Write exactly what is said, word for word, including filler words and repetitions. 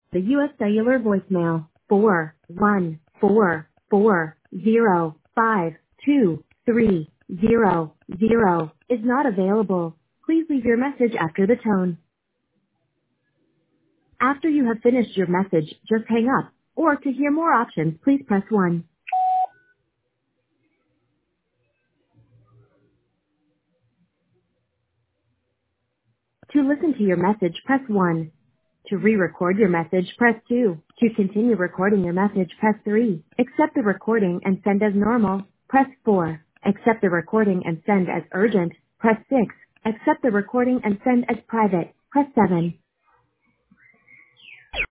The U S cellular voicemail four one four four zero five two three zero zero is not available. Please leave your message after the tone. After you have finished your message, just hang up. Or to hear more options, please press one. To listen to your message, press one. To re-record your message, press two. To continue recording your message, press three. Accept the recording and send as normal, press four. Accept the recording and send as urgent, press six. Accept the recording and send as private, press seven.